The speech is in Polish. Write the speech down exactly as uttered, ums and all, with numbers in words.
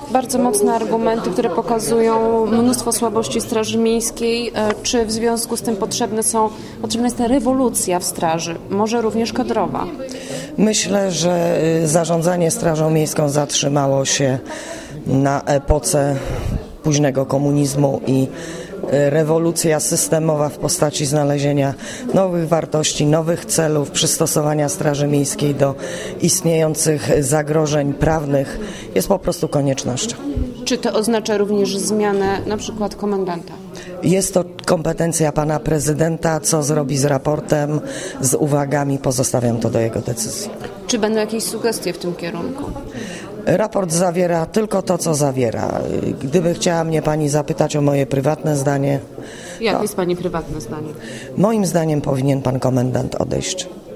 bardzo mocne argumenty, które pokazują mnóstwo słabości Straży Miejskiej. Czy w związku z tym potrzebne są, potrzebna jest ta rewolucja w straży, może również kadrowa? Myślę, że zarządzanie Strażą Miejską zatrzymało się na epoce późnego komunizmu i rewolucja systemowa w postaci znalezienia nowych wartości, nowych celów, przystosowania Straży Miejskiej do istniejących zagrożeń prawnych jest po prostu koniecznością. Czy to oznacza również zmianę na przykład komendanta? Jest to kompetencja pana prezydenta, co zrobi z raportem, z uwagami, pozostawiam to do jego decyzji. Czy będą jakieś sugestie w tym kierunku? Raport zawiera tylko to, co zawiera. Gdyby chciała mnie pani zapytać o moje prywatne zdanie... Jakie to... jest pani prywatne zdanie? Moim zdaniem powinien pan komendant odejść.